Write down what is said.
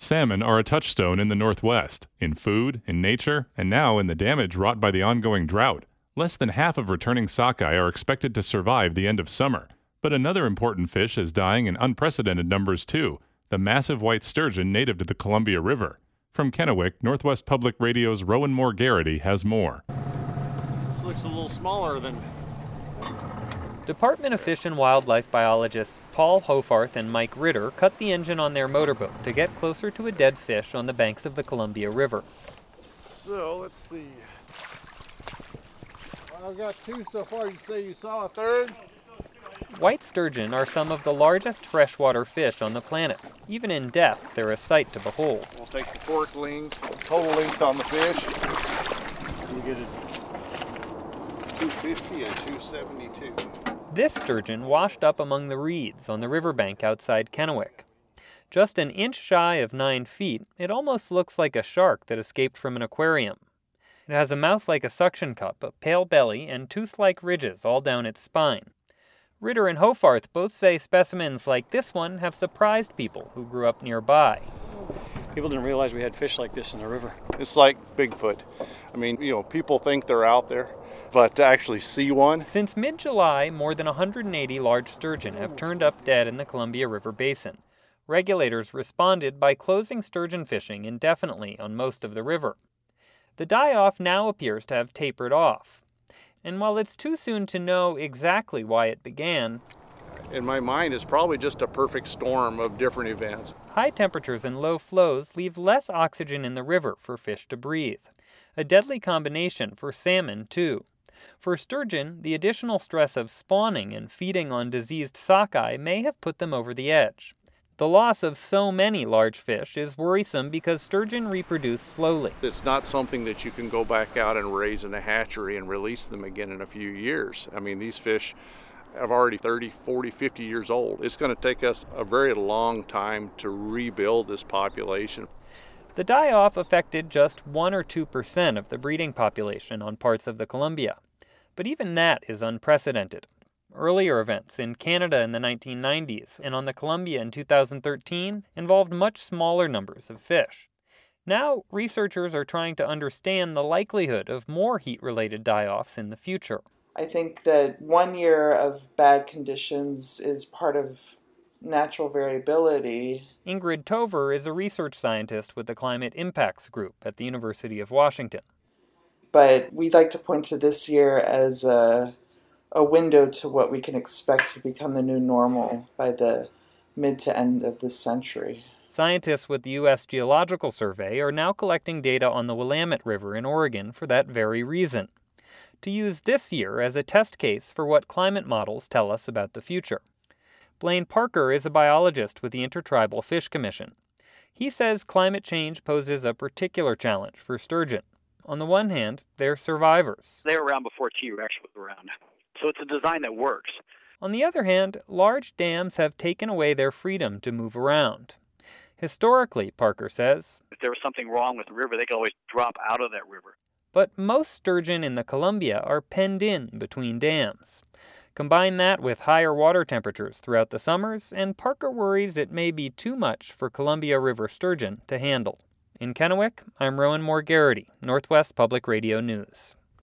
Salmon are a touchstone in the Northwest, in food, in nature, and now in the damage wrought by the ongoing drought. Less than half of returning sockeye are expected to survive the end of summer. But another important fish is dying in unprecedented numbers too, the massive white sturgeon native to the Columbia River. From Kennewick, Northwest Public Radio's Rowan Moore Garrity has more. This looks a little smaller than... Department of Fish and Wildlife biologists Paul Hofarth and Mike Ritter cut the engine on their motorboat to get closer to a dead fish on the banks of the Columbia River. So, let's see. I've got two so far. You say you saw a third? White sturgeon are some of the largest freshwater fish on the planet. Even in death, they're a sight to behold. We'll take the fork length, total length on the fish. We get it 250 and 272. This sturgeon washed up among the reeds on the riverbank outside Kennewick. Just an inch shy of 9 feet, it almost looks like a shark that escaped from an aquarium. It has a mouth like a suction cup, a pale belly, and tooth-like ridges all down its spine. Ritter and Hofarth both say specimens like this one have surprised people who grew up nearby. People didn't realize we had fish like this in the river. It's like Bigfoot. I mean, people think they're out there, but to actually see one. Since mid-July, more than 180 large sturgeon have turned up dead in the Columbia River Basin. Regulators responded by closing sturgeon fishing indefinitely on most of the river. The die-off now appears to have tapered off. And while it's too soon to know exactly why it began, in my mind, it's probably just a perfect storm of different events. High temperatures and low flows leave less oxygen in the river for fish to breathe. A deadly combination for salmon, too. For sturgeon, the additional stress of spawning and feeding on diseased sockeye may have put them over the edge. The loss of so many large fish is worrisome because sturgeon reproduce slowly. It's not something that you can go back out and raise in a hatchery and release them again in a few years. I mean, these fish are already 30, 40, 50 years old. It's going to take us a very long time to rebuild this population. The die-off affected just 1 or 2% of the breeding population on parts of the Columbia. But even that is unprecedented. Earlier events in Canada in the 1990s and on the Columbia in 2013 involved much smaller numbers of fish. Now, researchers are trying to understand the likelihood of more heat-related die-offs in the future. I think that 1 year of bad conditions is part of natural variability. Ingrid Tover is a research scientist with the Climate Impacts Group at the University of Washington. But we'd like to point to this year as a window to what we can expect to become the new normal by the mid to end of this century. Scientists with the U.S. Geological Survey are now collecting data on the Willamette River in Oregon for that very reason, to use this year as a test case for what climate models tell us about the future. Blaine Parker is a biologist with the Intertribal Fish Commission. He says climate change poses a particular challenge for sturgeon. On the one hand, they're survivors. They were around before T-Rex was around. So it's a design that works. On the other hand, large dams have taken away their freedom to move around. Historically, Parker says, if there was something wrong with the river, they could always drop out of that river. But most sturgeon in the Columbia are penned in between dams. Combine that with higher water temperatures throughout the summers, and Parker worries it may be too much for Columbia River sturgeon to handle. In Kennewick, I'm Rowan Moore Garrity, Northwest Public Radio News.